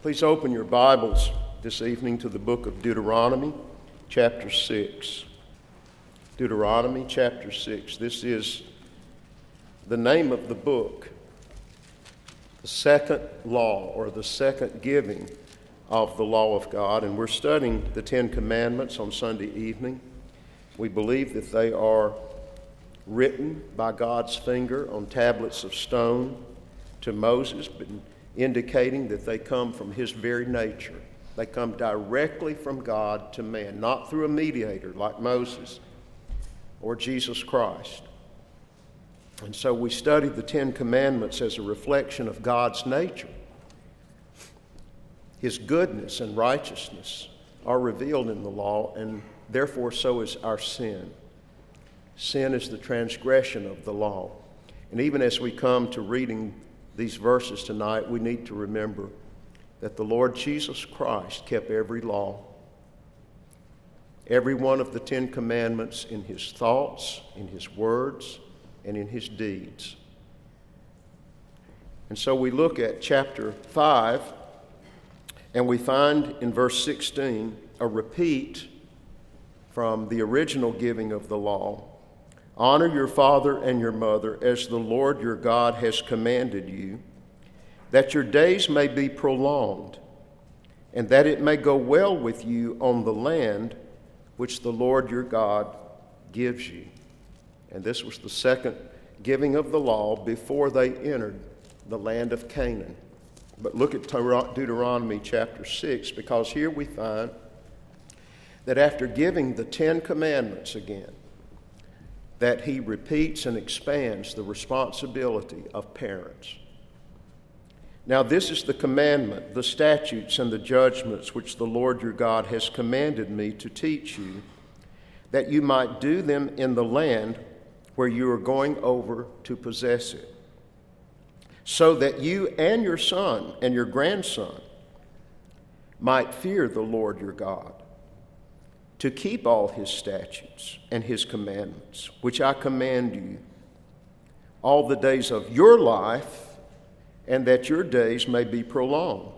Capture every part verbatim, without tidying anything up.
Please open your Bibles this evening to the book of Deuteronomy, chapter six. Deuteronomy, chapter six. This is the name of the book, the second law, or the second giving of the law of God. And we're studying the Ten Commandments on Sunday evening. We believe that they are written by God's finger on tablets of stone to Moses, but indicating that they come from his very nature. They come directly from God to man, not through a mediator like Moses or Jesus Christ. And so we study the Ten Commandments as a reflection of God's nature. His goodness and righteousness are revealed in the law, and therefore so is our sin. Sin is the transgression of the law. And even as we come to reading these verses tonight, we need to remember that the Lord Jesus Christ kept every law, every one of the Ten Commandments in his thoughts, in his words, and in his deeds. And so we look at chapter five, and we find in verse sixteen a repeat from the original giving of the law. Honor your father and your mother as the Lord your God has commanded you, that your days may be prolonged, and that it may go well with you on the land which the Lord your God gives you. And this was the second giving of the law before they entered the land of Canaan. But look at Deuteronomy chapter six, because here we find that after giving the Ten Commandments again, that he repeats and expands the responsibility of parents. Now this is the commandment, the statutes and the judgments which the Lord your God has commanded me to teach you, that you might do them in the land where you are going over to possess it, so that you and your son and your grandson might fear the Lord your God, to keep all his statutes and his commandments, which I command you, all the days of your life, and that your days may be prolonged.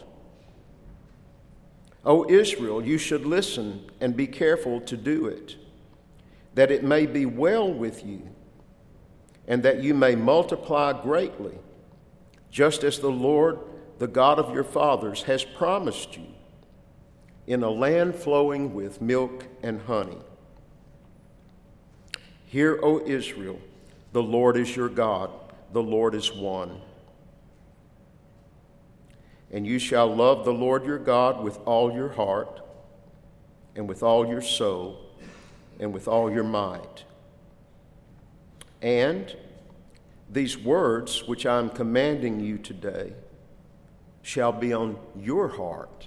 O Israel, you should listen and be careful to do it, that it may be well with you, and that you may multiply greatly, just as the Lord, the God of your fathers, has promised you, in a land flowing with milk and honey. Hear, O Israel, the Lord is your God, the Lord is one. And you shall love the Lord your God with all your heart, and with all your soul, and with all your might. And these words which I am commanding you today shall be on your heart.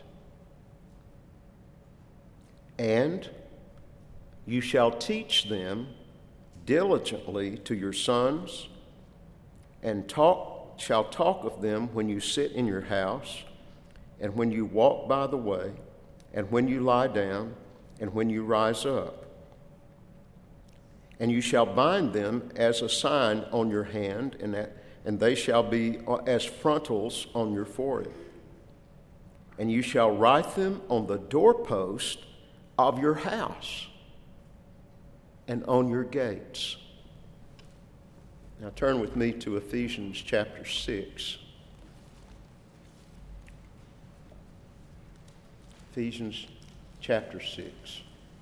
And you shall teach them diligently to your sons, and talk shall talk of them when you sit in your house, and when you walk by the way, and when you lie down, and when you rise up. And you shall bind them as a sign on your hand, and, that, and they shall be as frontals on your forehead. And you shall write them on the doorpost of your house and on your gates. Now turn with me to Ephesians chapter six. Ephesians chapter six.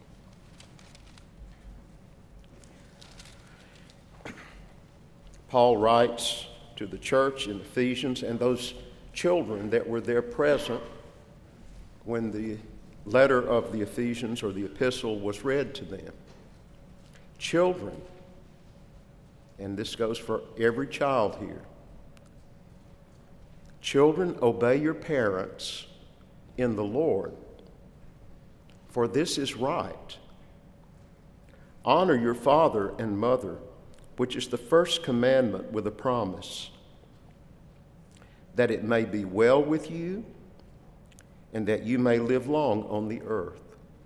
Paul writes to the church in Ephesians and those children that were there present when the letter of the Ephesians or the epistle was read to them. Children, and this goes for every child here. Children, obey your parents in the Lord, for this is right. Honor your father and mother, which is the first commandment with a promise, that it may be well with you, and that you may live long on the earth.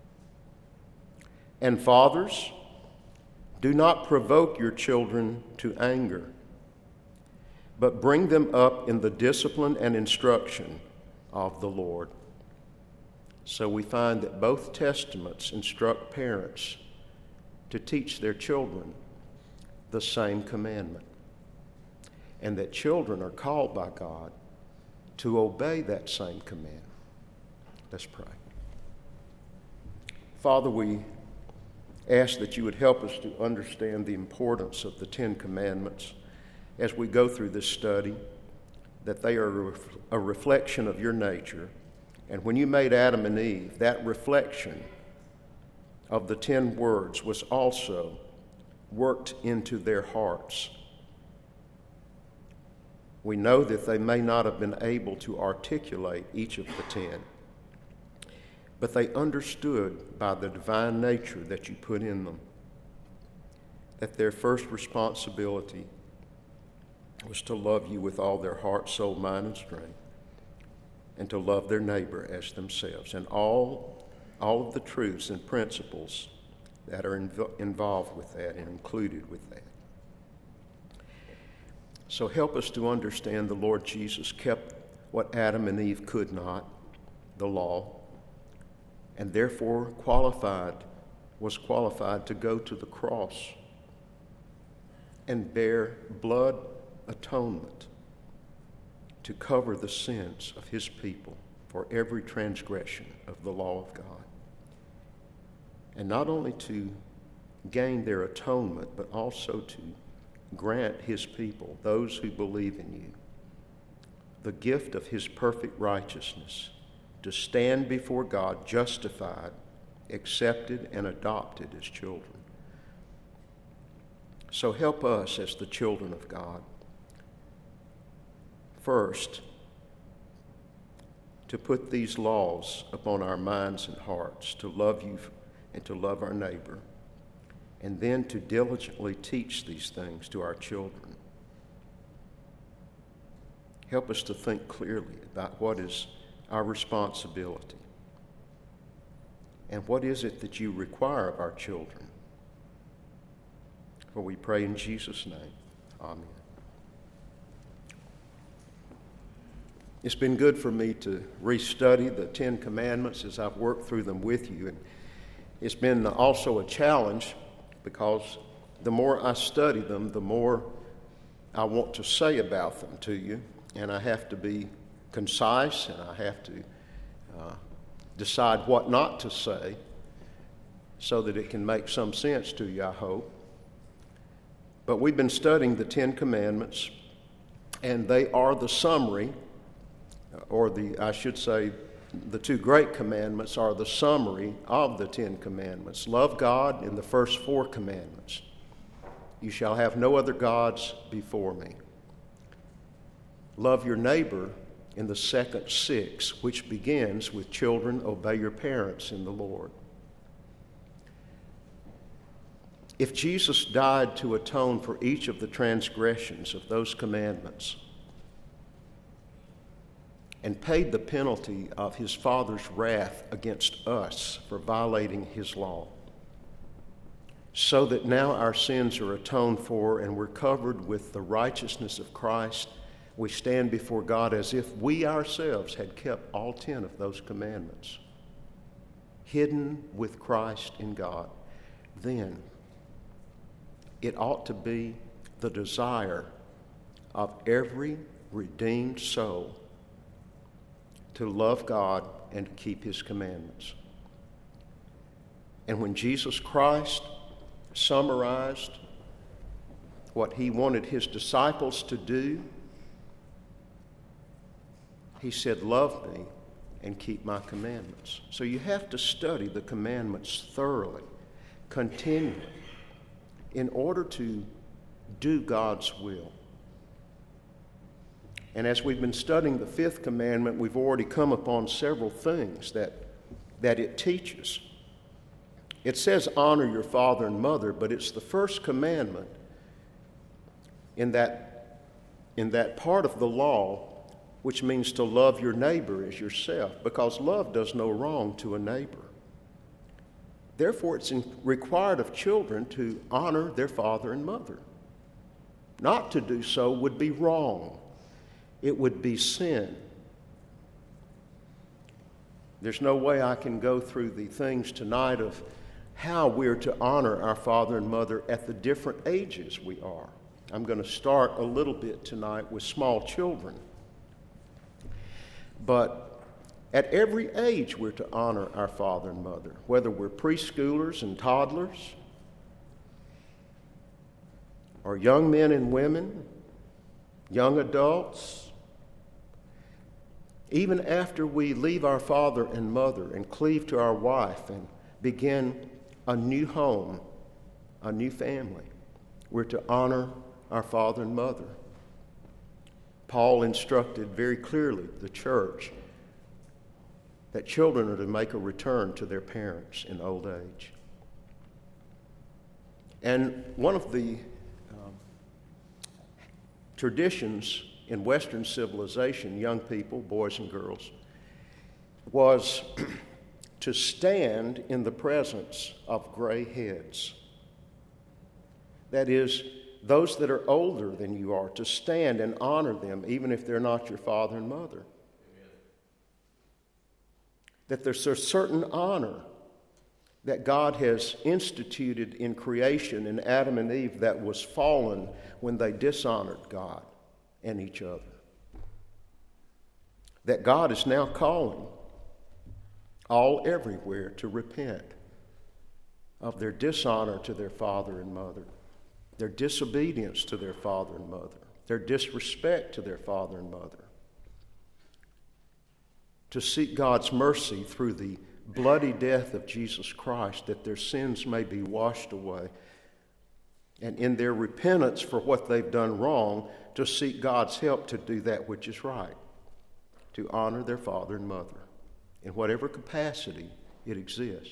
And fathers, do not provoke your children to anger, but bring them up in the discipline and instruction of the Lord. So we find that both testaments instruct parents to teach their children the same commandment, and that children are called by God to obey that same command. Let's pray. Father, we ask that you would help us to understand the importance of the Ten Commandments as we go through this study, that they are a reflection of your nature. And when you made Adam and Eve, that reflection of the ten words was also worked into their hearts. We know that they may not have been able to articulate each of the ten, but they understood by the divine nature that you put in them that their first responsibility was to love you with all their heart, soul, mind, and strength, and to love their neighbor as themselves, and all, all of the truths and principles that are inv- involved with that and included with that. So help us to understand the Lord Jesus kept what Adam and Eve could not, the law, and therefore qualified, was qualified to go to the cross and bear blood atonement to cover the sins of his people for every transgression of the law of God. And not only to gain their atonement, but also to grant his people, those who believe in you, the gift of his perfect righteousness, to stand before God justified, accepted, and adopted as children. So help us as the children of God, first, to put these laws upon our minds and hearts, to love you and to love our neighbor, and then to diligently teach these things to our children. Help us to think clearly about what is our responsibility and what is it that you require of our children. For we pray in Jesus' name. Amen. It's been good for me to restudy the Ten Commandments as I've worked through them with you. And it's been also a challenge because the more I study them, the more I want to say about them to you. And I have to be concise, and I have to uh, decide what not to say so that it can make some sense to you, I hope. But we've been studying the Ten Commandments, and they are the summary, or the, I should say, the two great commandments are the summary of the Ten Commandments. Love God in the first four commandments. You shall have no other gods before me. Love your neighbor in the second six, which begins with children, obey your parents in the Lord. If Jesus died to atone for each of the transgressions of those commandments and paid the penalty of his Father's wrath against us for violating his law, so that now our sins are atoned for and we're covered with the righteousness of Christ, we stand before God as if we ourselves had kept all ten of those commandments, hidden with Christ in God. Then it ought to be the desire of every redeemed soul to love God and to keep his commandments. And when Jesus Christ summarized what he wanted his disciples to do, he said, love me and keep my commandments. So you have to study the commandments thoroughly, continually, in order to do God's will. And as we've been studying the fifth commandment, we've already come upon several things that, that it teaches. It says, honor your father and mother, but it's the first commandment in that, in that part of the law which means to love your neighbor as yourself, because love does no wrong to a neighbor. Therefore, it's required of children to honor their father and mother. Not to do so would be wrong. It would be sin. There's no way I can go through the things tonight of how we're to honor our father and mother at the different ages we are. I'm going to start a little bit tonight with small children. But at every age we're to honor our father and mother, whether we're preschoolers and toddlers, or young men and women, young adults. Even after we leave our father and mother and cleave to our wife and begin a new home, a new family, we're to honor our father and mother. Paul instructed very clearly the church that children are to make a return to their parents in old age. And one of the um, traditions in Western civilization, young people, boys and girls, was to stand in the presence of gray heads. That is, those that are older than you are, to stand and honor them, even if they're not your father and mother. Amen. That there's a certain honor that God has instituted in creation in Adam and Eve that was fallen when they dishonored God and each other. That God is now calling all everywhere to repent of their dishonor to their father and mother, their disobedience to their father and mother, their disrespect to their father and mother, to seek God's mercy through the bloody death of Jesus Christ, that their sins may be washed away, and in their repentance for what they've done wrong, to seek God's help to do that which is right, to honor their father and mother in whatever capacity it exists.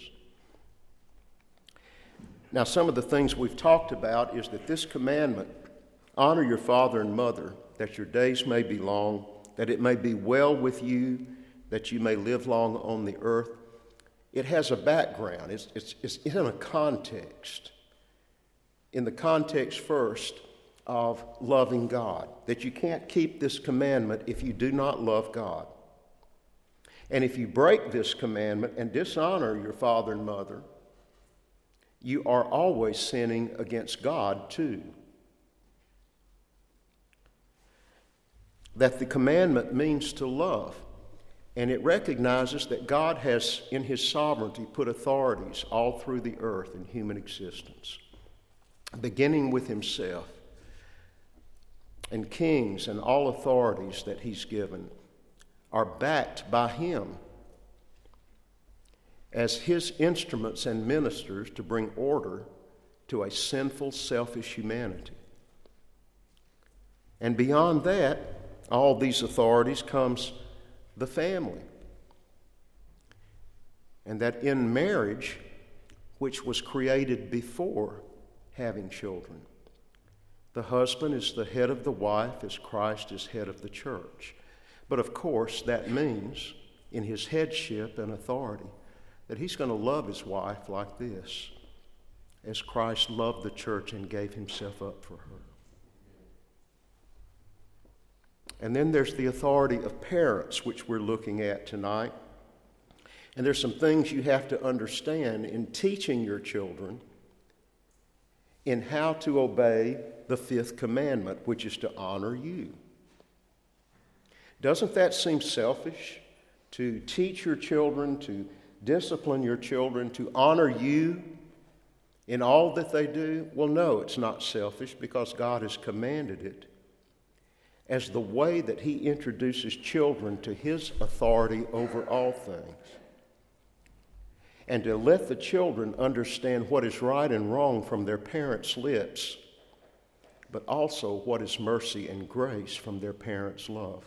Now, some of the things we've talked about is that this commandment, honor your father and mother, that your days may be long, that it may be well with you, that you may live long on the earth. It has a background. It's, it's, it's in a context. In the context first of loving God, that you can't keep this commandment if you do not love God. And if you break this commandment and dishonor your father and mother, you are always sinning against God too. That the commandment means to love, and it recognizes that God has, in His sovereignty, put authorities all through the earth in human existence, beginning with Himself, and kings and all authorities that He's given are backed by Him as His instruments and ministers to bring order to a sinful, selfish humanity. And beyond that, all these authorities comes the family. And that in marriage, which was created before having children, the husband is the head of the wife as Christ is head of the church. But of course, that means in his headship and authority that he's going to love his wife like this, as Christ loved the church and gave Himself up for her. And then there's the authority of parents, which we're looking at tonight. And there's some things you have to understand in teaching your children in how to obey the fifth commandment, which is to honor you. Doesn't that seem selfish, to teach your children, to discipline your children, to honor you in all that they do? Well, no, it's not selfish, because God has commanded it as the way that He introduces children to His authority over all things. And to let the children understand what is right and wrong from their parents' lips, but also what is mercy and grace from their parents' love.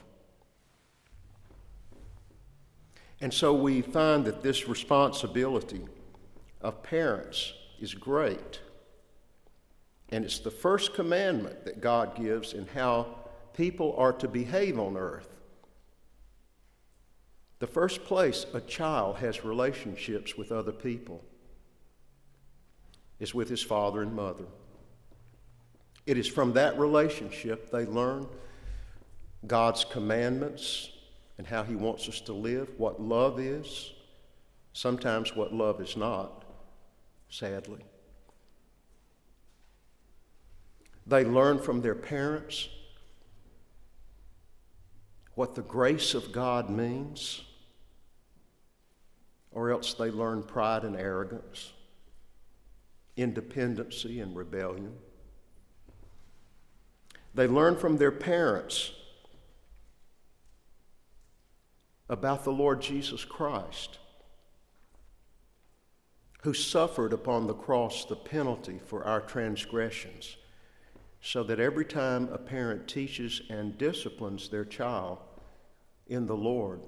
And so we find that this responsibility of parents is great. And it's the first commandment that God gives in how people are to behave on earth. The first place a child has relationships with other people is with his father and mother. It is from that relationship they learn God's commandments and how he wants us to live, what love is, sometimes what love is not, sadly. They learn from their parents what the grace of God means, or else they learn pride and arrogance, independency and rebellion. They learn from their parents about the Lord Jesus Christ, who suffered upon the cross the penalty for our transgressions, so that every time a parent teaches and disciplines their child in the Lord,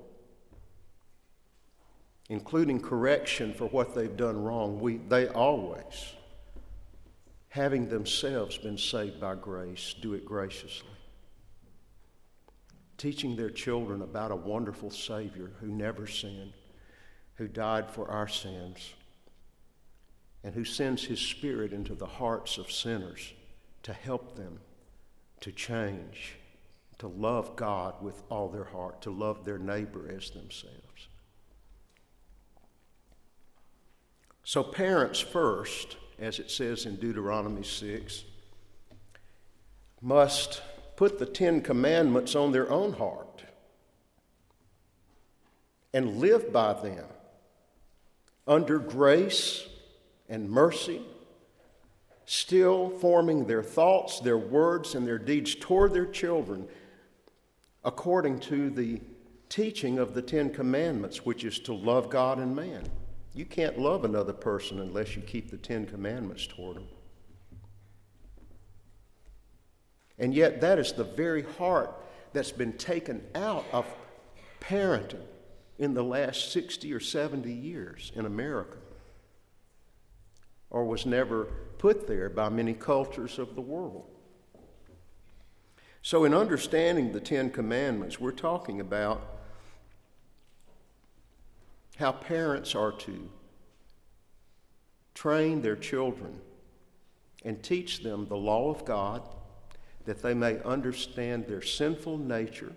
including correction for what they've done wrong, we, they always, having themselves been saved by grace, do it graciously. Teaching their children about a wonderful Savior who never sinned, who died for our sins, and who sends his Spirit into the hearts of sinners to help them to change, to love God with all their heart, to love their neighbor as themselves. So parents first, as it says in Deuteronomy six, must put the Ten Commandments on their own heart and live by them under grace and mercy, still forming their thoughts, their words, and their deeds toward their children according to the teaching of the Ten Commandments, which is to love God and man. You can't love another person unless you keep the Ten Commandments toward them. And yet that is the very heart that's been taken out of parenting in the last sixty or seventy years in America, or was never put there by many cultures of the world. So in understanding the Ten Commandments, we're talking about how parents are to train their children and teach them the law of God, that they may understand their sinful nature,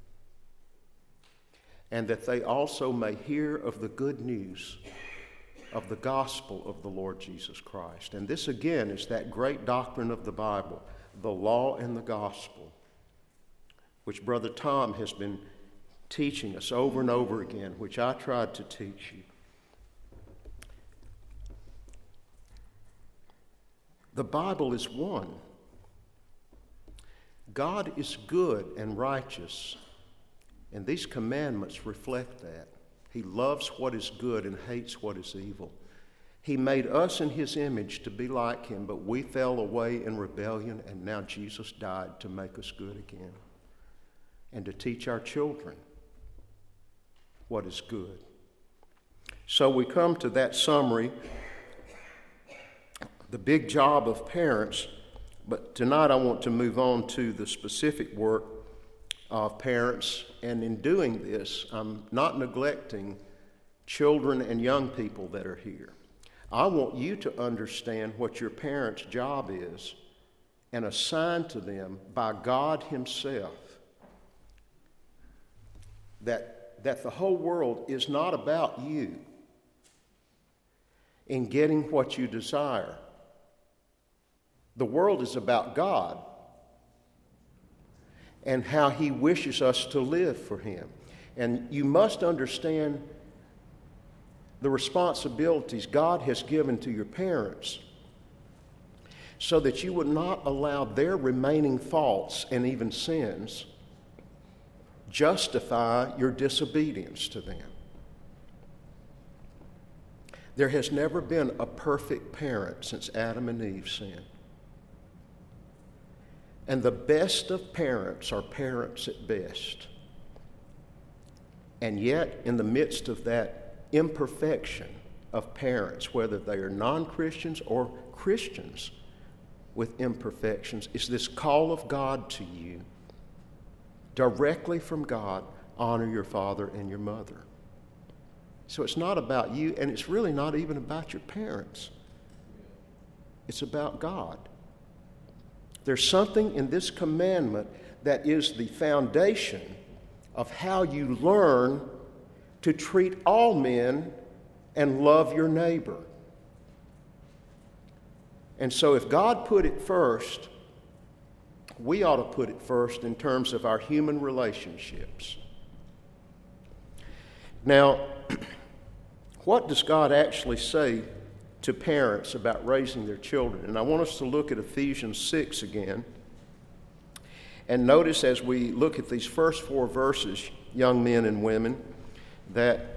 and that they also may hear of the good news of the gospel of the Lord Jesus Christ. And this again is that great doctrine of the Bible, the law and the gospel, which Brother Tom has been teaching us over and over again, which I tried to teach you. The Bible is one. God is good and righteous, and these commandments reflect that. He loves what is good and hates what is evil. He made us in his image to be like him, but we fell away in rebellion, and now Jesus died to make us good again and to teach our children what is good. So we come to that summary, the big job of parents, but tonight I want to move on to the specific work of parents, and in doing this, I'm not neglecting children and young people that are here. I want you to understand what your parents' job is and assign to them by God himself, that, that the whole world is not about you in getting what you desire. The world is about God and how he wishes us to live for him. And you must understand the responsibilities God has given to your parents so that you would not allow their remaining faults and even sins justify your disobedience to them. There has never been a perfect parent since Adam and Eve sinned. And the best of parents are parents at best. And yet, in the midst of that imperfection of parents, whether they are non-Christians or Christians with imperfections, is this call of God to you, directly from God: honor your father and your mother. So it's not about you, and it's really not even about your parents. It's about God. There's something in this commandment that is the foundation of how you learn to treat all men and love your neighbor. And so if God put it first, we ought to put it first in terms of our human relationships. Now, what does God actually say to parents about raising their children? And I want us to look at Ephesians six again. And notice as we look at these first four verses, young men and women, that,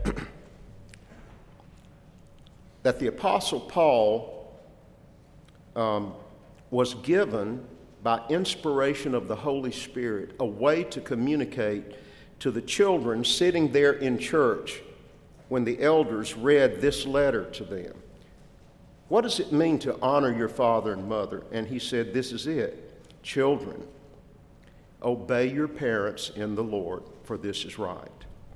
that the Apostle Paul um, was given by inspiration of the Holy Spirit a way to communicate to the children sitting there in church when the elders read this letter to them. What does it mean to honor your father and mother? And he said, this is it. Children, obey your parents in the Lord, for this is right.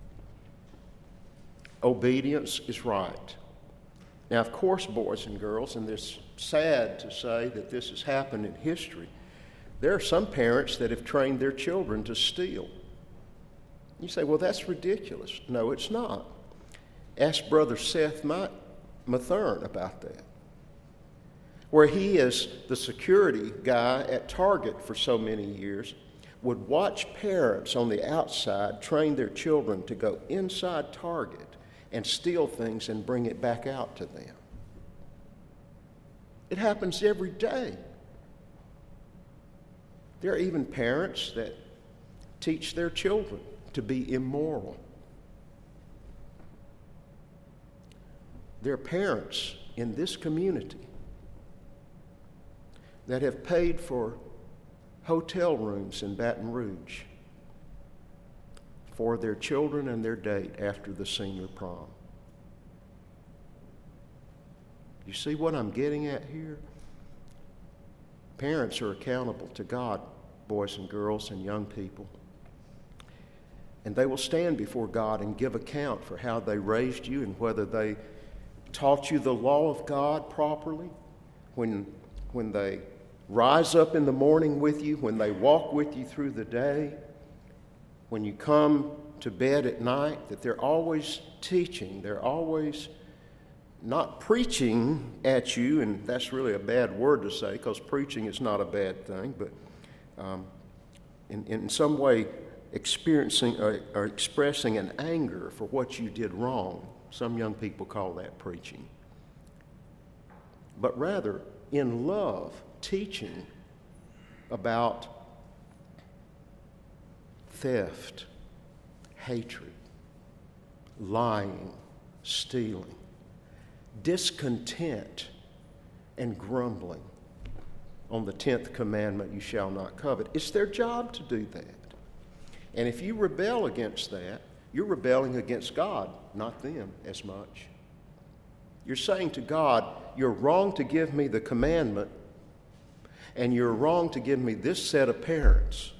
Obedience is right. Now, of course, boys and girls, and it's sad to say that this has happened in history, there are some parents that have trained their children to steal. You say, well, that's ridiculous. No, it's not. Ask Brother Seth Mathern about that, where he is the security guy at Target for so many years, would watch parents on the outside train their children to go inside Target and steal things and bring it back out to them. It happens every day. There are even parents that teach their children to be immoral. There are parents in this community that have paid for hotel rooms in Baton Rouge for their children and their date after the senior prom. You see what I'm getting at here? Parents are accountable to God, boys and girls and young people. And they will stand before God and give account for how they raised you and whether they taught you the law of God properly, when, when they rise up in the morning with you, when they walk with you through the day, when you come to bed at night, that they're always teaching, they're always not preaching at you, and that's really a bad word to say because preaching is not a bad thing, but um, in, in some way experiencing or, or expressing an anger for what you did wrong. Some young people call that preaching. But rather, in love, teaching about theft, hatred, lying, stealing, discontent, and grumbling on the tenth commandment, you shall not covet. It's their job to do that. And if you rebel against that, you're rebelling against God, not them as much. You're saying to God, you're wrong to give me the commandment, and you're wrong to give me this set of parents.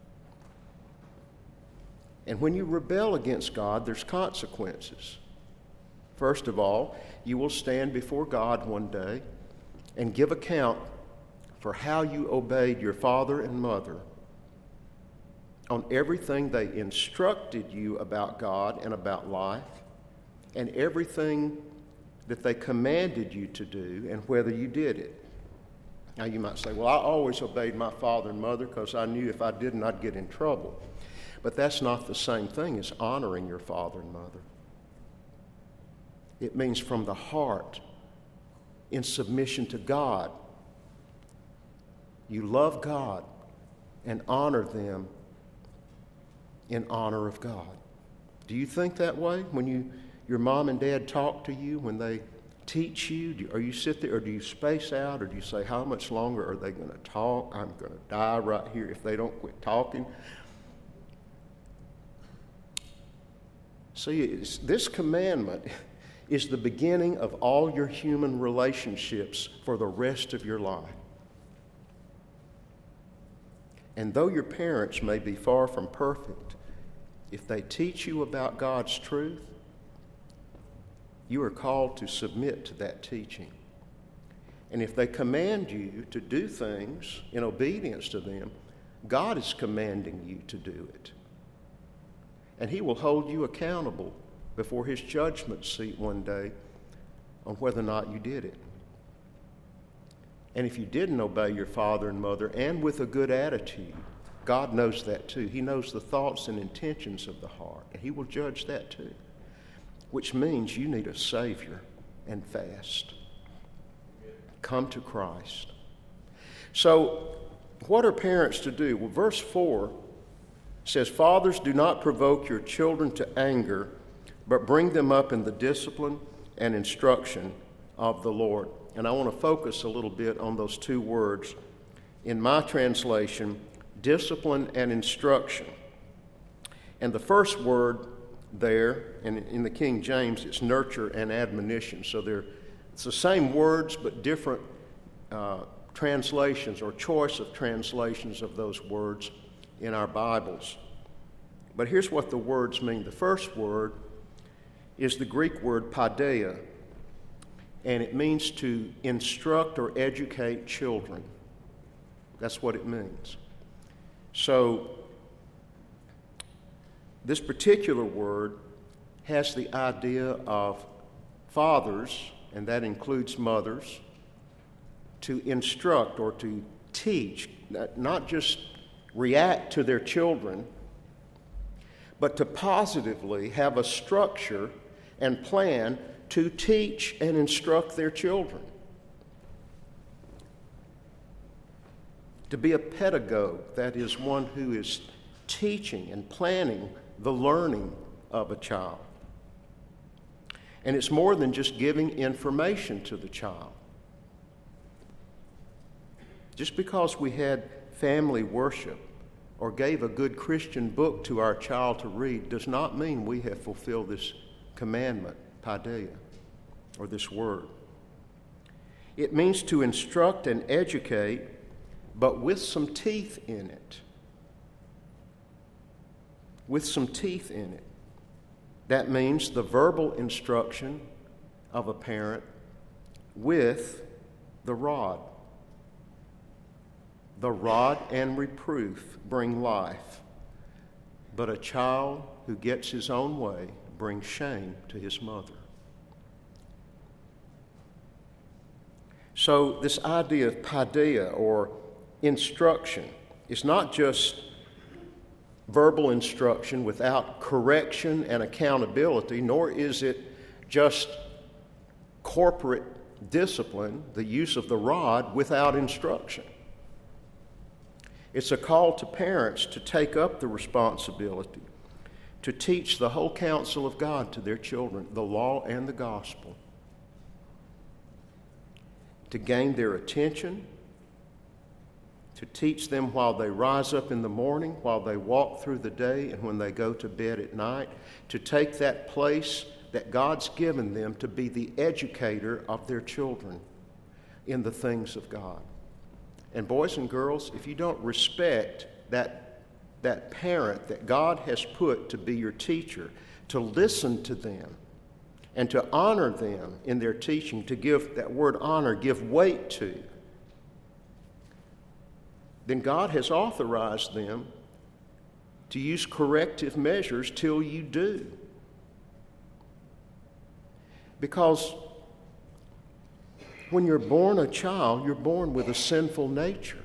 And when you rebel against God, there's consequences. First of all, you will stand before God one day and give account for how you obeyed your father and mother on everything they instructed you about God and about life, and everything that they commanded you to do and whether you did it. Now you might say, well, I always obeyed my father and mother because I knew if I didn't, I'd get in trouble. But that's not the same thing as honoring your father and mother. It means from the heart, in submission to God. You love God and honor them in honor of God. Do you think that way when you your mom and dad talk to you, when they teach you? Do, or you sit there, or do you space out, or do you say, how much longer are they going to talk? I'm going to die right here if they don't quit talking. See, it's, this commandment is the beginning of all your human relationships for the rest of your life. And though your parents may be far from perfect, if they teach you about God's truth, you are called to submit to that teaching. And if they command you to do things in obedience to them, God is commanding you to do it. And he will hold you accountable before his judgment seat one day on whether or not you did it. And if you didn't obey your father and mother, and with a good attitude, God knows that too. He knows the thoughts and intentions of the heart, and he will judge that too, which means you need a Savior and fast. Come to Christ. So, what are parents to do? Well, verse four says, "Fathers, do not provoke your children to anger, but bring them up in the discipline and instruction of the Lord." And I want to focus a little bit on those two words. In my translation, discipline and instruction. And the first word there, and in the King James, it's nurture and admonition. So they're, it's the same words, but different uh, translations or choice of translations of those words in our Bibles. But here's what the words mean. The first word is the Greek word paideia, and it means to instruct or educate children. That's what it means. So, this particular word has the idea of fathers, and that includes mothers, to instruct or to teach, not just react to their children, but to positively have a structure and plan to teach and instruct their children. To be a pedagogue, that is one who is teaching and planning the learning of a child. And it's more than just giving information to the child. Just because we had family worship or gave a good Christian book to our child to read does not mean we have fulfilled this commandment, paideia, or this word. It means to instruct and educate, but with some teeth in it. With some teeth in it. That means the verbal instruction of a parent with the rod. The rod and reproof bring life, but a child who gets his own way brings shame to his mother. So this idea of paideia, or instruction, is not just verbal instruction without correction and accountability, nor is it just corporate discipline, the use of the rod, without instruction. It's a call to parents to take up the responsibility to teach the whole counsel of God to their children, the law and the gospel, to gain their attention, to teach them while they rise up in the morning, while they walk through the day, and when they go to bed at night, to take that place that God's given them to be the educator of their children in the things of God. And boys and girls, if you don't respect that, that parent that God has put to be your teacher, to listen to them and to honor them in their teaching, to give that word honor, give weight to, then God has authorized them to use corrective measures till you do. Because when you're born a child, you're born with a sinful nature.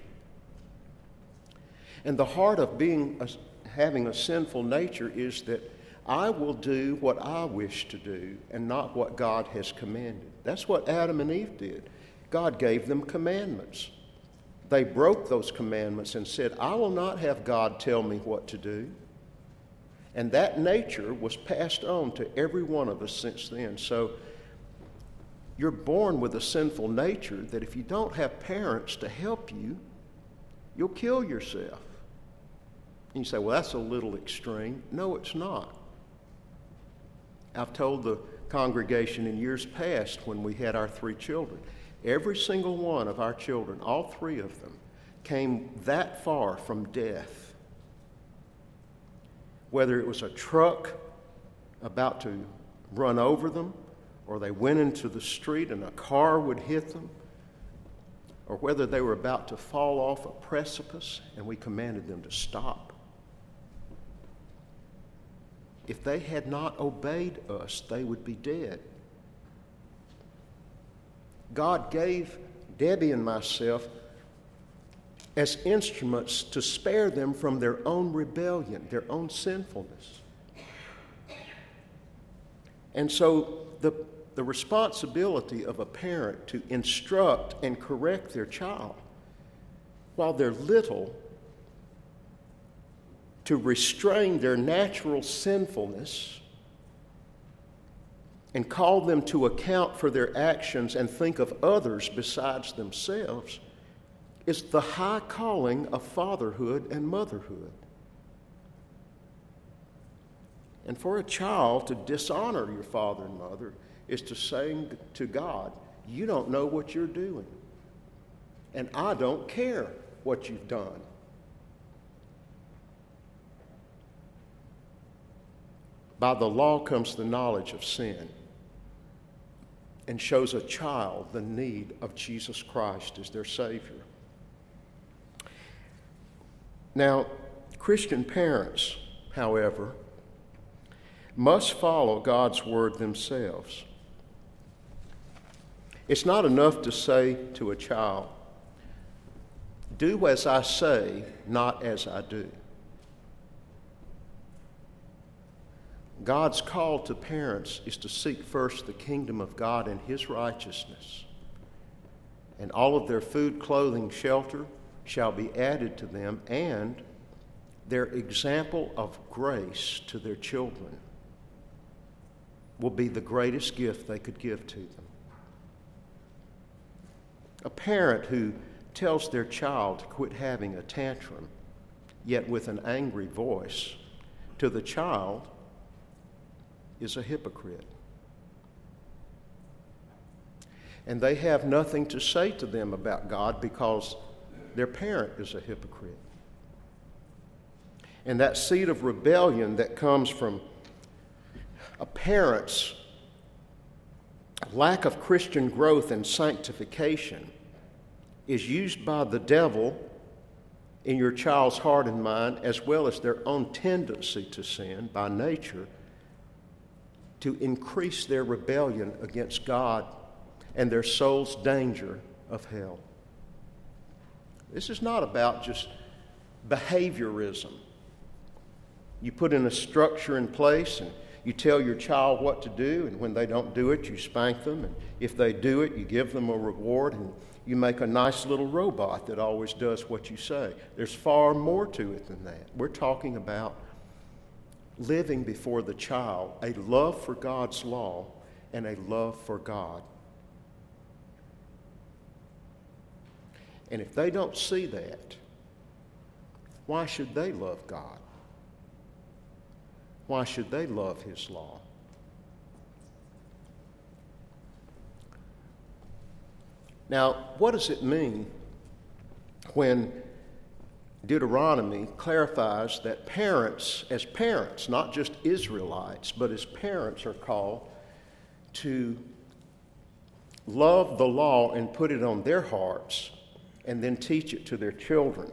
And the heart of being a, having a sinful nature is that I will do what I wish to do and not what God has commanded. That's what Adam and Eve did. God gave them commandments. They broke those commandments and said, I will not have God tell me what to do. And that nature was passed on to every one of us since then. So you're born with a sinful nature that if you don't have parents to help you, you'll kill yourself. And you say, well, that's a little extreme. No, it's not. I've told the congregation in years past when we had our three children, every single one of our children, all three of them, came that far from death. Whether it was a truck about to run over them, or they went into the street and a car would hit them, or whether they were about to fall off a precipice and we commanded them to stop. if they had not obeyed us, they would be dead. God gave Debbie and myself as instruments to spare them from their own rebellion, their own sinfulness. And so the, the responsibility of a parent to instruct and correct their child while they're little, to restrain their natural sinfulness and call them to account for their actions and think of others besides themselves, is the high calling of fatherhood and motherhood. And for a child to dishonor your father and mother is to say to God, you don't know what you're doing, and I don't care what you've done. By the law comes the knowledge of sin, and shows a child the need of Jesus Christ as their Savior. Now, Christian parents, however, must follow God's word themselves. It's not enough to say to a child, do as I say, not as I do. God's call to parents is to seek first the kingdom of God and His righteousness, and all of their food, clothing, shelter shall be added to them, and their example of grace to their children will be the greatest gift they could give to them. A parent who tells their child to quit having a tantrum, yet with an angry voice, to the child is a hypocrite. And they have nothing to say to them about God because their parent is a hypocrite. And that seed of rebellion that comes from a parent's lack of Christian growth and sanctification is used by the devil in your child's heart and mind, as well as their own tendency to sin by nature, to increase their rebellion against God and their soul's danger of hell. This is not about just behaviorism. You put in a structure in place and you tell your child what to do, and when they don't do it, you spank them, and if they do it, you give them a reward, and you make a nice little robot that always does what you say. There's far more to it than that. We're talking about living before the child a love for God's law and a love for God. And if they don't see that, why should they love God? Why should they love His law? Now, what does it mean when Deuteronomy clarifies that parents, as parents, not just Israelites, but as parents, are called to love the law and put it on their hearts and then teach it to their children?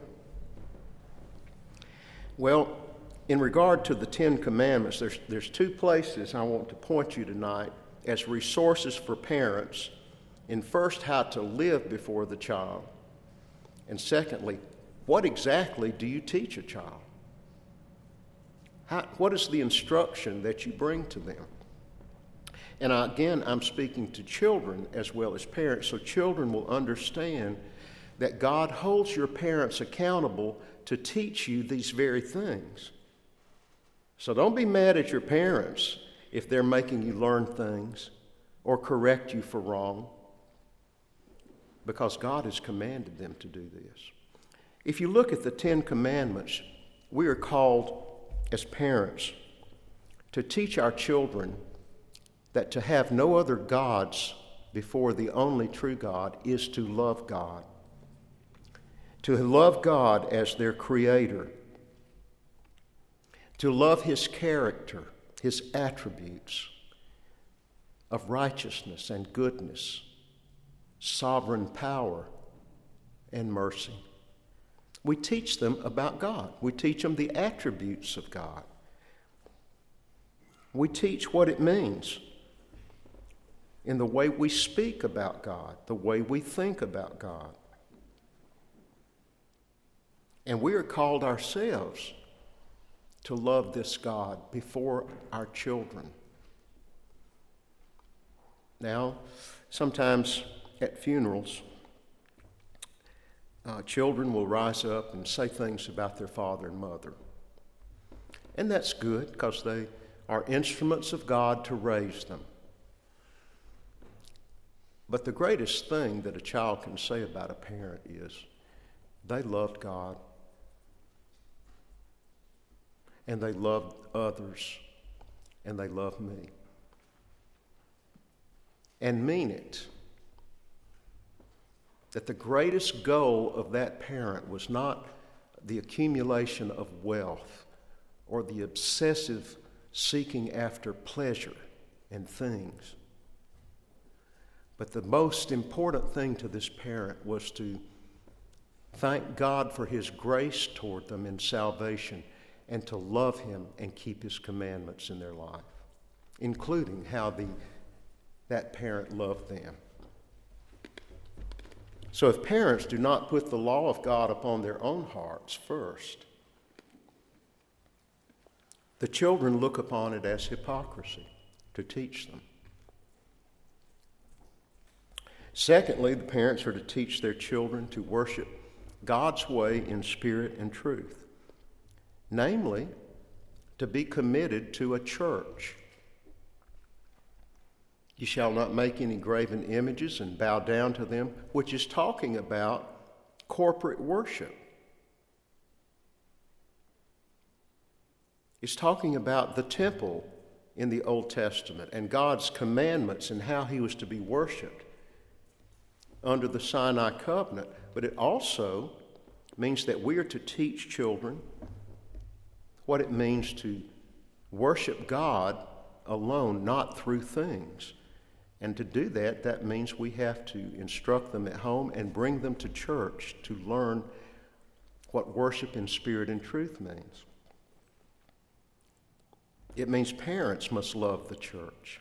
Well, in regard to the Ten Commandments, there's, there's two places I want to point you tonight as resources for parents in first how to live before the child, and secondly, what exactly do you teach a child? How, what is the instruction that you bring to them? And I, again, I'm speaking to children as well as parents, so children will understand that God holds your parents accountable to teach you these very things. So don't be mad at your parents if they're making you learn things or correct you for wrong, because God has commanded them to do this. If you look at the Ten Commandments, we are called as parents to teach our children that to have no other gods before the only true God is to love God. To love God as their creator. To love His character, His attributes of righteousness and goodness, sovereign power and mercy. We teach them about God. We teach them the attributes of God. We teach what it means in the way we speak about God, the way we think about God. And we are called ourselves to love this God before our children. Now, sometimes at funerals, uh, children will rise up and say things about their father and mother. And that's good because they are instruments of God to raise them. But the greatest thing that a child can say about a parent is, they loved God, and they loved others, and they love me. And mean it. That the greatest goal of that parent was not the accumulation of wealth or the obsessive seeking after pleasure and things. But the most important thing to this parent was to thank God for His grace toward them in salvation and to love Him and keep His commandments in their life, including how the, that parent loved them. So if parents do not put the law of God upon their own hearts first, the children look upon it as hypocrisy to teach them. Secondly, the parents are to teach their children to worship God's way in spirit and truth. Namely, to be committed to a church. You shall not make any graven images and bow down to them, which is talking about corporate worship. It's talking about the temple in the Old Testament and God's commandments and how He was to be worshiped under the Sinai covenant. But it also means that we are to teach children what it means to worship God alone, not through things. And to do that, that means we have to instruct them at home and bring them to church to learn what worship in spirit and truth means. It means parents must love the church.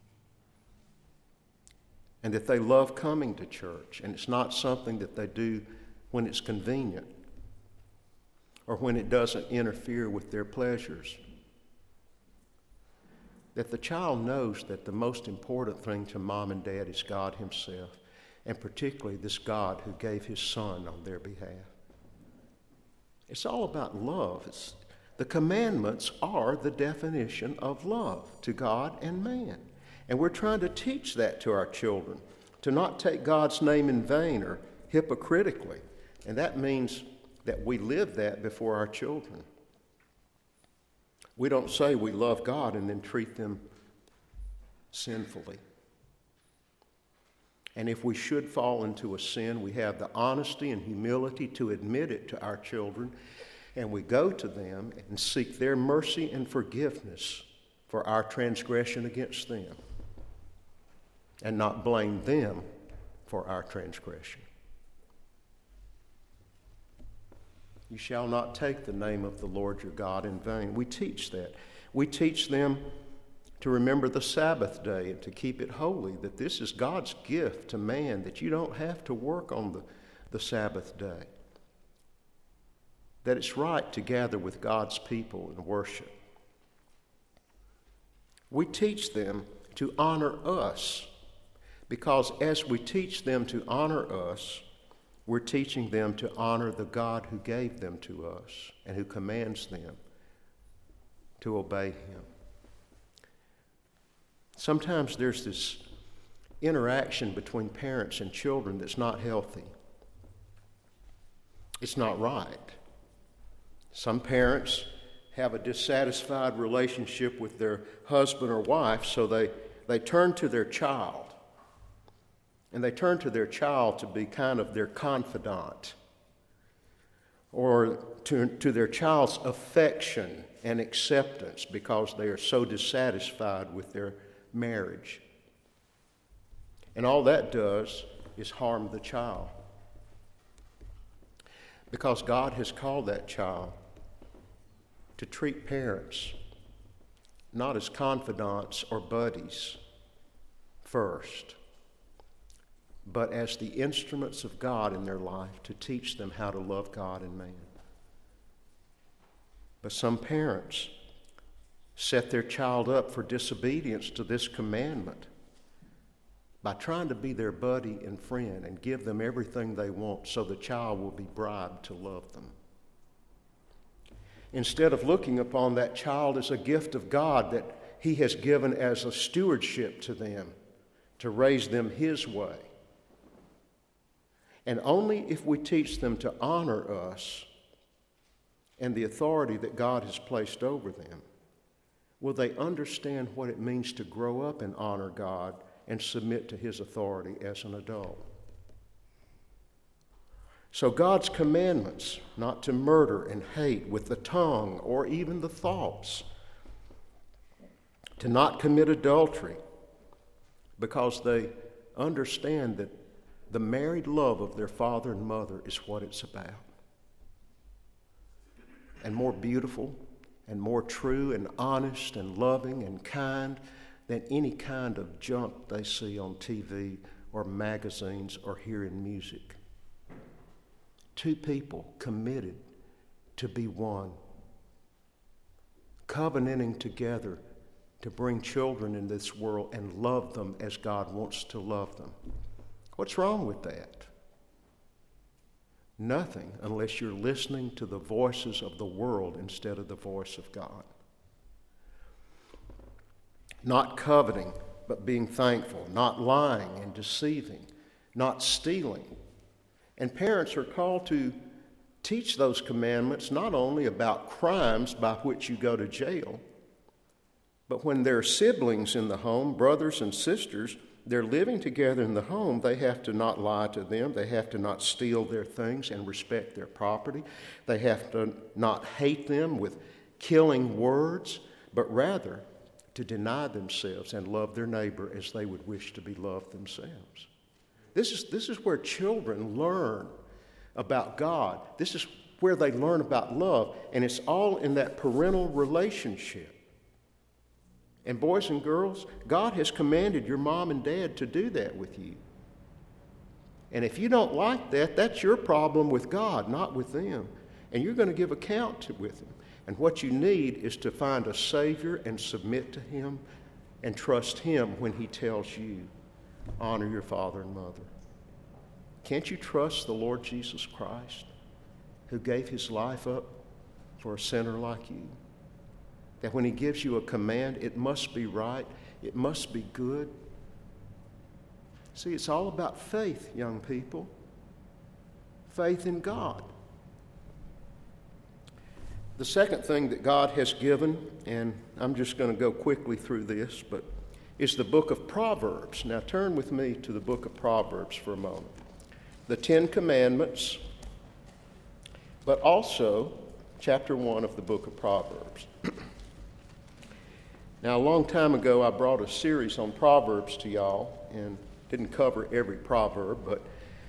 And that they love coming to church. And it's not something that they do when it's convenient or when it doesn't interfere with their pleasures. That the child knows that the most important thing to mom and dad is God Himself, and particularly this God who gave His Son on their behalf. It's all about love. It's, the commandments are the definition of love to God and man. And we're trying to teach that to our children, to not take God's name in vain or hypocritically. And that means that we live that before our children. We don't say we love God and then treat them sinfully. And if we should fall into a sin, we have the honesty and humility to admit it to our children, and we go to them and seek their mercy and forgiveness for our transgression against them, and not blame them for our transgression. You shall not take the name of the Lord your God in vain. We teach that. We teach them to remember the Sabbath day and to keep it holy, that this is God's gift to man, that you don't have to work on the, the Sabbath day, that it's right to gather with God's people and worship. We teach them to honor us, because as we teach them to honor us, we're teaching them to honor the God who gave them to us and who commands them to obey Him. Sometimes there's this interaction between parents and children that's not healthy. It's not right. Some parents have a dissatisfied relationship with their husband or wife, so they, they turn to their child. And they turn to their child to be kind of their confidant, or to, to their child's affection and acceptance because they are so dissatisfied with their marriage. And all that does is harm the child, because God has called that child to treat parents not as confidants or buddies first, but as the instruments of God in their life to teach them how to love God and man. But some parents set their child up for disobedience to this commandment by trying to be their buddy and friend and give them everything they want so the child will be bribed to love them. Instead of looking upon that child as a gift of God that He has given as a stewardship to them, to raise them His way. And only if we teach them to honor us and the authority that God has placed over them will they understand what it means to grow up and honor God and submit to His authority as an adult. So God's commandments, not to murder and hate with the tongue or even the thoughts, to not commit adultery, because they understand that the married love of their father and mother is what it's about. And more beautiful and more true and honest and loving and kind than any kind of junk they see on T V or magazines or hear in music. Two people committed to be one, covenanting together to bring children in this world and love them as God wants to love them. What's wrong with that? Nothing, unless you're listening to the voices of the world instead of the voice of God. Not coveting, but being thankful. Not lying and deceiving. Not stealing. And parents are called to teach those commandments not only about crimes by which you go to jail, but when there are siblings in the home, brothers and sisters, they're living together in the home, they have to not lie to them. They have to not steal their things and respect their property. They have to not hate them with killing words, but rather to deny themselves and love their neighbor as they would wish to be loved themselves. This is, this is where children learn about God. This is where they learn about love, and it's all in that parental relationship. And boys and girls, God has commanded your mom and dad to do that with you. And if you don't like that, that's your problem with God, not with them. And you're going to give account to, with Him. And what you need is to find a Savior and submit to Him and trust Him when He tells you, honor your father and mother. Can't you trust the Lord Jesus Christ, who gave His life up for a sinner like you? That when He gives you a command, it must be right, it must be good. See, it's all about faith, young people. Faith in God. The second thing that God has given, and I'm just going to go quickly through this, but is the book of Proverbs. Now turn with me to the book of Proverbs for a moment. The Ten Commandments, but also chapter one of the book of Proverbs. Now, a long time ago, I brought a series on Proverbs to y'all and didn't cover every proverb, but,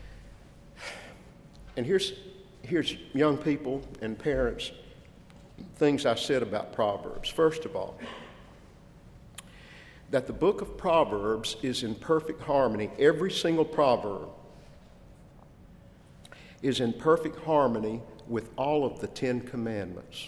and here's, here's young people and parents, things I said about Proverbs. First of all, that the book of Proverbs is in perfect harmony. Every single proverb is in perfect harmony with all of the Ten Commandments.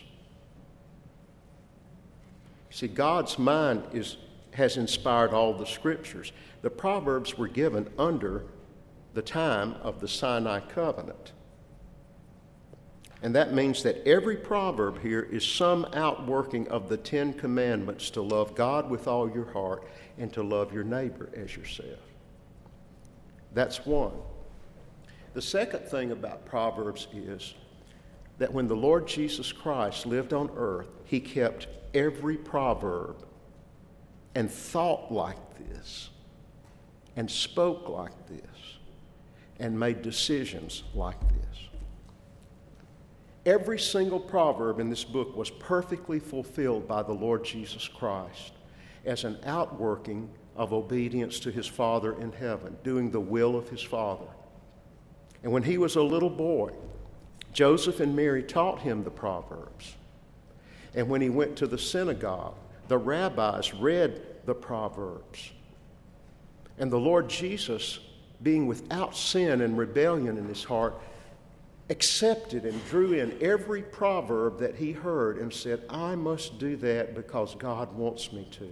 See, God's mind is, has inspired all the Scriptures. The Proverbs were given under the time of the Sinai covenant. And that means that every proverb here is some outworking of the Ten Commandments to love God with all your heart and to love your neighbor as yourself. That's one. The second thing about Proverbs is that when the Lord Jesus Christ lived on earth, He kept every proverb and thought like this and spoke like this and made decisions like this. Every single proverb in this book was perfectly fulfilled by the Lord Jesus Christ as an outworking of obedience to His Father in heaven, doing the will of His Father. And when He was a little boy, Joseph and Mary taught Him the Proverbs. And when He went to the synagogue, The rabbis read the Proverbs. And the Lord Jesus, being without sin and rebellion in his heart, accepted and drew in every proverb that he heard and said, I must do that because God wants me to.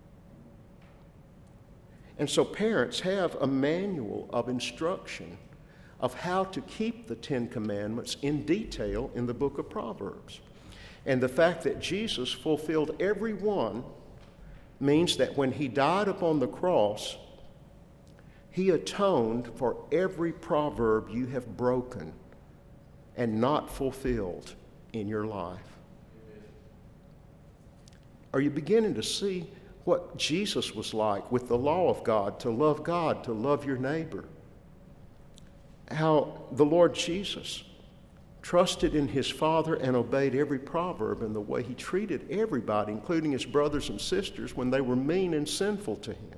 And so parents have a manual of instruction of how to keep the Ten Commandments in detail in the book of Proverbs. And the fact that Jesus fulfilled every one means that when he died upon the cross, he atoned for every proverb you have broken and not fulfilled in your life. Are you beginning to see what Jesus was like with the law of God, to love God, to love your neighbor? How the Lord Jesus trusted in his Father and obeyed every proverb, and the way he treated everybody, including his brothers and sisters, when they were mean and sinful to him.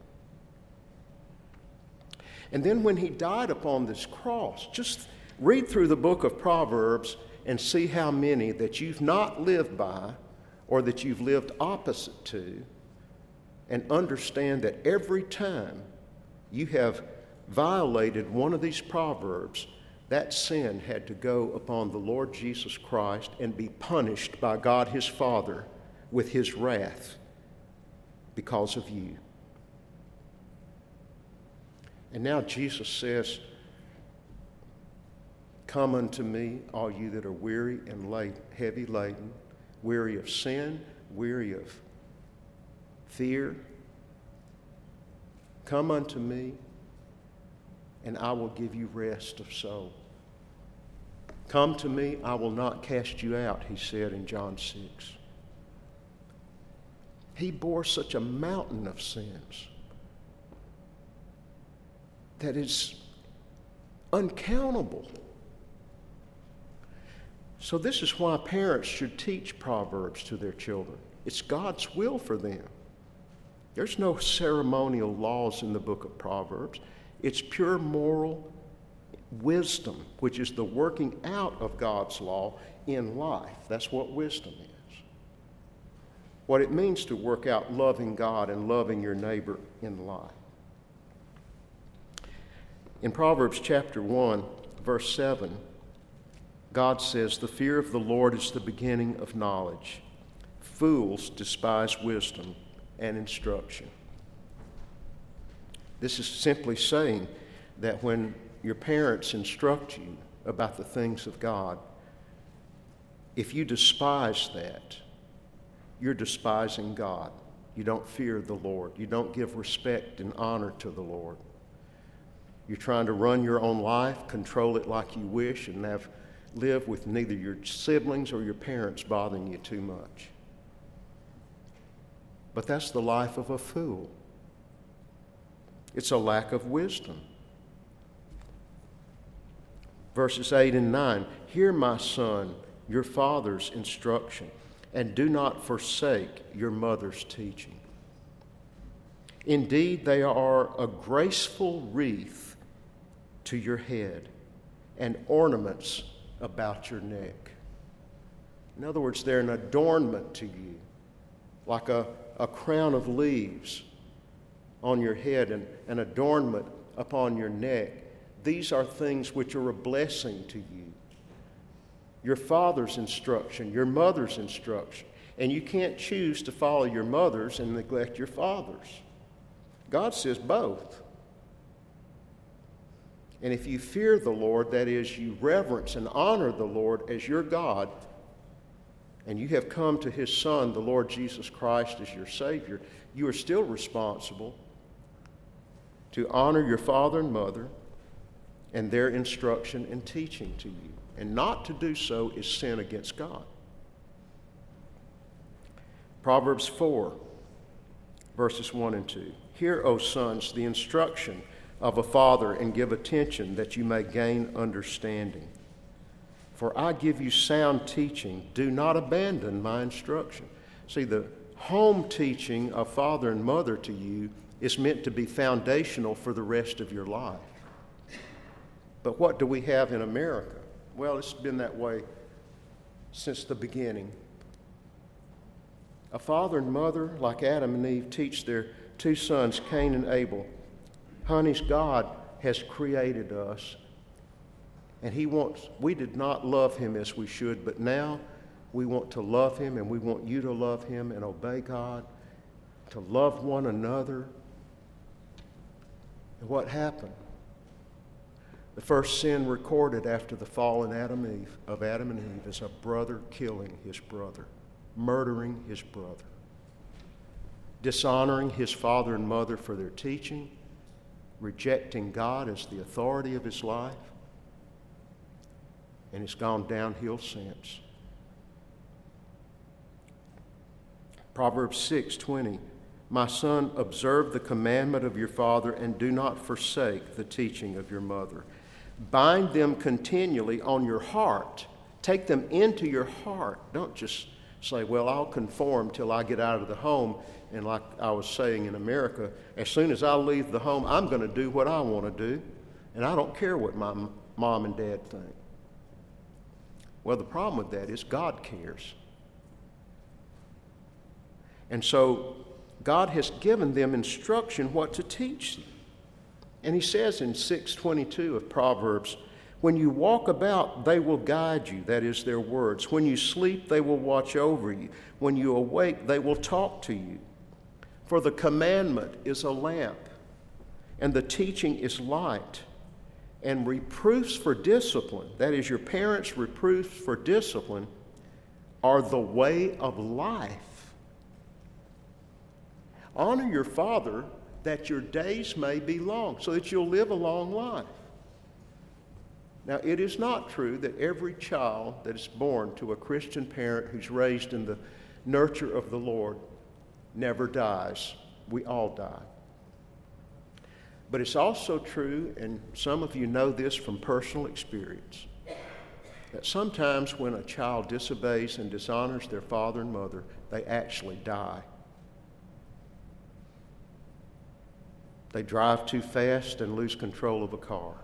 And then when he died upon this cross, just read through the book of Proverbs and see how many that you've not lived by or that you've lived opposite to, and understand that every time you have violated one of these proverbs, that sin had to go upon the Lord Jesus Christ and be punished by God his Father with his wrath because of you. And now Jesus says, come unto me, all you that are weary and late, heavy laden, weary of sin, weary of fear. Come unto me, and I will give you rest of soul. Come to me, I will not cast you out, he said in John six. He bore such a mountain of sins that is uncountable. So this is why parents should teach Proverbs to their children. It's God's will for them. There's no ceremonial laws in the book of Proverbs. It's pure moral wisdom, which is the working out of God's law in life. That's what wisdom is. What it means to work out loving God and loving your neighbor in life. In Proverbs chapter one, verse seven, God says, the fear of the Lord is the beginning of knowledge. Fools despise wisdom and instruction. This is simply saying that when your parents instruct you about the things of God, if you despise that, you're despising God. You don't fear the Lord. You don't give respect and honor to the Lord. You're trying to run your own life, control it like you wish, and have live with neither your siblings or your parents bothering you too much. But that's the life of a fool. It's a lack of wisdom. Verses eight and nine, hear, my son, your father's instruction, and do not forsake your mother's teaching. Indeed, they are a graceful wreath to your head and ornaments about your neck. In other words, they're an adornment to you, like a, a crown of leaves on your head and an adornment upon your neck. These are things which are a blessing to you. Your father's instruction, your mother's instruction. And you can't choose to follow your mother's and neglect your father's. God says both. And if you fear the Lord, that is, you reverence and honor the Lord as your God, and you have come to his Son, the Lord Jesus Christ, as your Savior, you are still responsible to honor your father and mother and their instruction and teaching to you. And not to do so is sin against God. Proverbs four, verses one and two. Hear, O sons, the instruction of a father, and give attention that you may gain understanding. For I give you sound teaching. Do not abandon my instruction. See, the home teaching of father and mother to you is meant to be foundational for the rest of your life. But what do we have in America? Well, it's been that way since the beginning. A father and mother like Adam and Eve teach their two sons, Cain and Abel, honeys, God has created us, and he wants, we did not love him as we should, but now we want to love him, and we want you to love him and obey God, to love one another. And what happened? The first sin recorded after the fall in Adam and Eve, of Adam and Eve is a brother killing his brother, murdering his brother, dishonoring his father and mother for their teaching, rejecting God as the authority of his life, and it's gone downhill since. Proverbs six twenty, my son, observe the commandment of your father and do not forsake the teaching of your mother. Bind them continually on your heart. Take them into your heart. Don't just say, well, I'll conform till I get out of the home. And like I was saying in America, as soon as I leave the home, I'm going to do what I want to do. And I don't care what my mom and dad think. Well, the problem with that is God cares. And so God has given them instruction what to teach them. And he says in six twenty-two of Proverbs, when you walk about, they will guide you. That is their words. When you sleep, they will watch over you. When you awake, they will talk to you. For the commandment is a lamp, and the teaching is light. And reproofs for discipline, that is your parents' reproofs for discipline, are the way of life. Honor your father that your days may be long, so that you'll live a long life. Now, it is not true that every child that is born to a Christian parent who's raised in the nurture of the Lord never dies. We all die. But it's also true, and some of you know this from personal experience, that sometimes when a child disobeys and dishonors their father and mother, they actually die. They drive too fast and lose control of a car.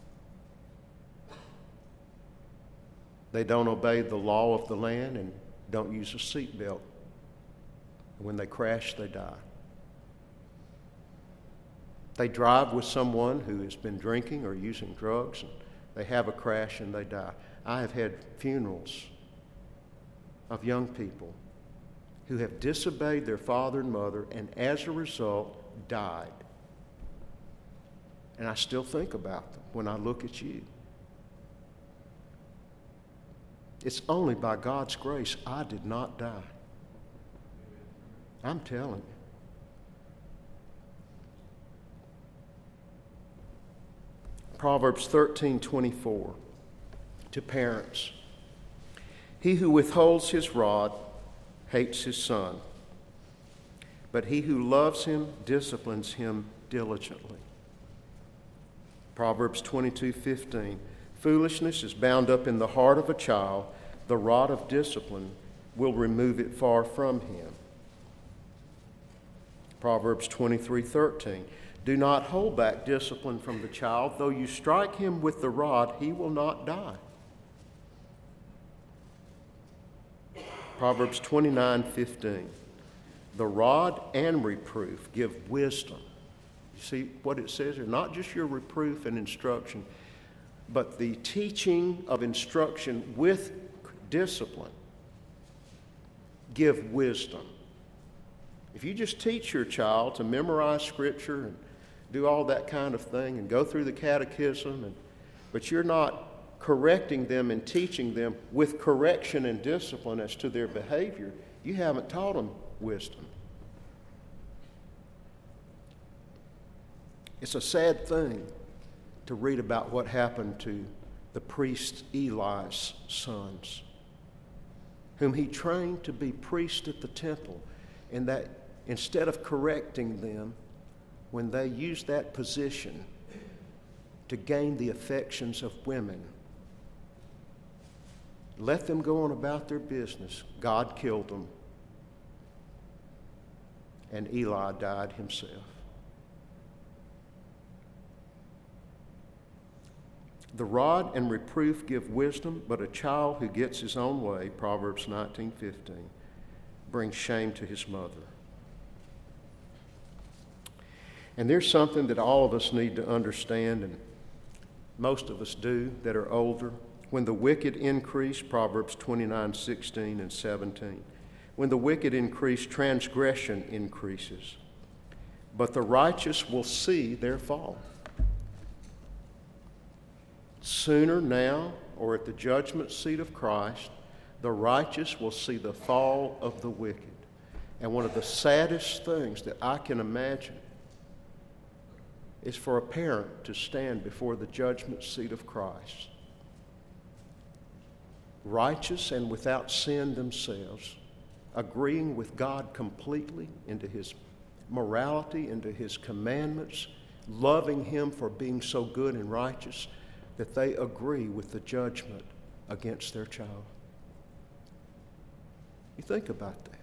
They don't obey the law of the land and don't use a seatbelt. When they crash, they die. They drive with someone who has been drinking or using drugs, and they have a crash and they die. I have had funerals of young people who have disobeyed their father and mother and as a result died. And I still think about them when I look at you. It's only by God's grace I did not die. I'm telling you. Proverbs thirteen twenty-four to parents. He who withholds his rod hates his son, but he who loves him disciplines him diligently. Proverbs twenty-two fifteen. Foolishness is bound up in the heart of a child. The rod of discipline will remove it far from him. Proverbs twenty-three thirteen. Do not hold back discipline from the child. Though you strike him with the rod, he will not die. Proverbs twenty-nine fifteen. The rod and reproof give wisdom. You see what it says here? Not just your reproof and instruction, but the teaching of instruction with discipline give wisdom. If you just teach your child to memorize Scripture and do all that kind of thing and go through the catechism, and, but you're not correcting them and teaching them with correction and discipline as to their behavior, you haven't taught them wisdom. It's a sad thing to read about what happened to the priest Eli's sons, whom he trained to be priests at the temple, and that instead of correcting them, when they used that position to gain the affections of women, let them go on about their business, God killed them, and Eli died himself. The rod and reproof give wisdom, but a child who gets his own way, Proverbs nineteen fifteen, brings shame to his mother. And there's something that all of us need to understand, and most of us do that are older. When the wicked increase, Proverbs twenty-nine, sixteen and seventeen. When the wicked increase, transgression increases, but the righteous will see their fall. Sooner now, or at the judgment seat of Christ, the righteous will see the fall of the wicked. And one of the saddest things that I can imagine is for a parent to stand before the judgment seat of Christ, righteous and without sin themselves, agreeing with God completely into his morality, into his commandments, loving him for being so good and righteous, that they agree with the judgment against their child. You think about that.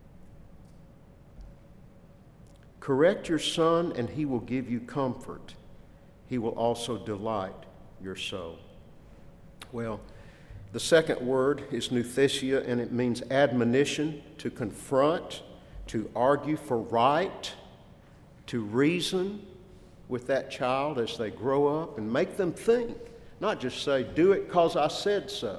Correct your son, and he will give you comfort. He will also delight your soul. Well, the second word is nouthesia, and it means admonition, to confront, to argue for right, to reason with that child as they grow up and make them think. Not just say, do it because I said so,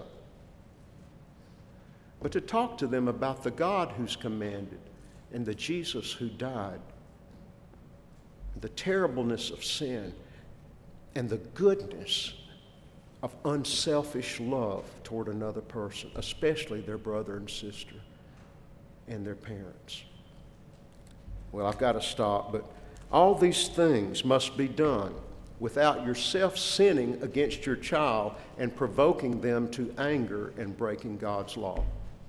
but to talk to them about the God who's commanded and the Jesus who died, the terribleness of sin, and the goodness of unselfish love toward another person, especially their brother and sister and their parents. Well, I've got to stop, but all these things must be done without yourself sinning against your child and provoking them to anger and breaking God's law.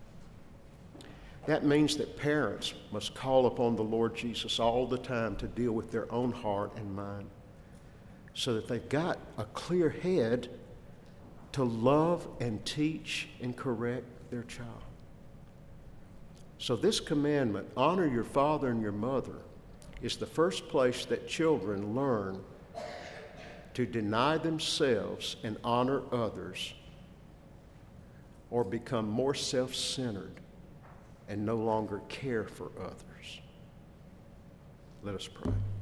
That means that parents must call upon the Lord Jesus all the time to deal with their own heart and mind, so that they've got a clear head to love and teach and correct their child. So this commandment, honor your father and your mother, is the first place that children learn to deny themselves and honor others, or become more self-centered and no longer care for others. Let us pray.